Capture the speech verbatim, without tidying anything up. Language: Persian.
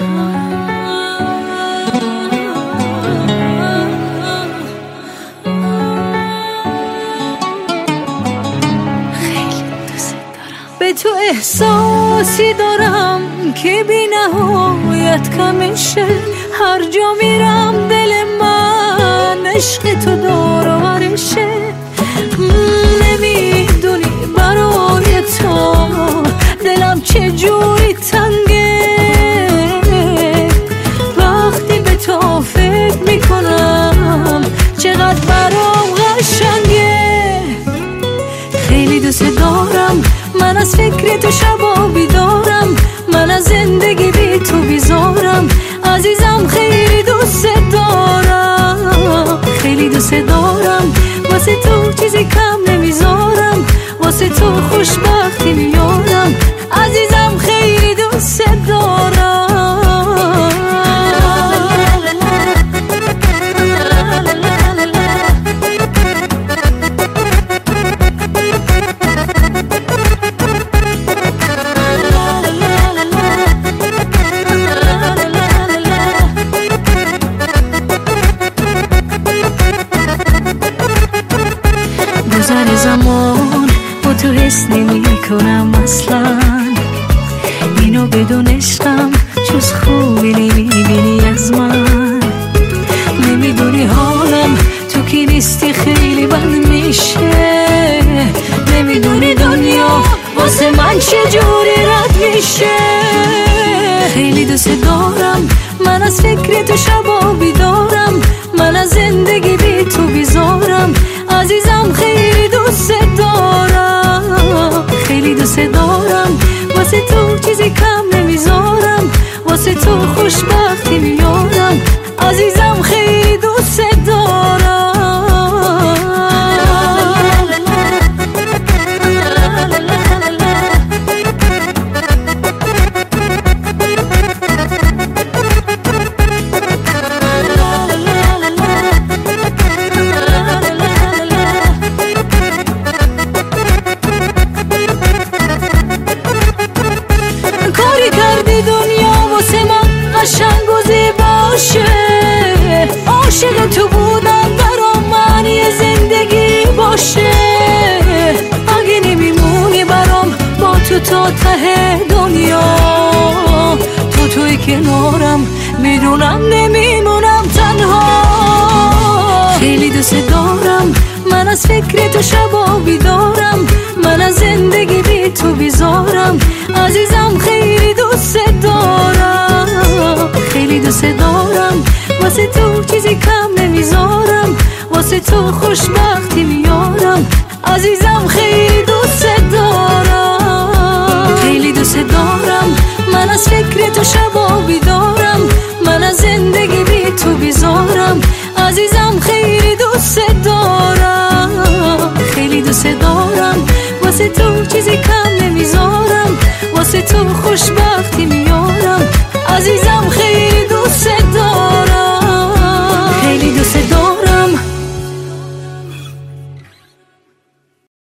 به تو احساسی دارم که بی نهایت کمشه، هر جا میرم دل من عشق تو دارشه. نمیدونی برای تو دلم چجوری تنگه، وقتی به تو فکر میکنم چقدر برام قشنگه. خیلی دوست دارم، من از فکر تو شبا بیدارم، من از زندگی بی تو بیزارم. عزیزم خیلی دوست دارم، خیلی دوست دارم، واسه تو چیزی کم نمیذارم، واسه تو خوشبختی میارم. عزیزم خیلی دوست دارم. گذر زمان با تو حس نمی کنم اصلا، اینو بدون عشقم جز خوبی نمیبینی از من. نمیدونی حالم تو کی نیستی خیلی بد میشه، نمیدونی دنیا واسه من چجوری رد میشه. خیلی دوست دارم، من از فکر تو شبا بیدارم، من از زندگی بی تو بیزارم. عزیزم خیلی دوست دارم، خیلی دوست دارم، واسه تو چیزی کم نمیذارم، واسه تو خوشبختی میارم. عزیزم خیلی دوست دارم. کردی دنیا واسه من قشنگ و زیباشه، عاشق تو بودم برام معنی زندگی باشه. اگه نمیمونی برام با تو تا ته دنیا، تو توی کنارم میدونم نمیمونم تنها. خیلی دوست دارم، من از فکر تو شبا بیدارم، من از زندگی بی تو بیزارم. عزیزم خیلی دوست دارم، خیلی دوست دارم، واسه تو چیزی کم نمیذارم، واسه تو خوشبختی میارم. عزیزم خیلی دوست دارم، خیلی دوست دارم، من از فکر تو شبا بیدارم، من از زندگی بی تو بیزارم. عزیزم خیلی دوست دارم، خیلی دوست دارم، واسه تو چیزی کم نمیذارم، واسه تو خوشبختی میارم.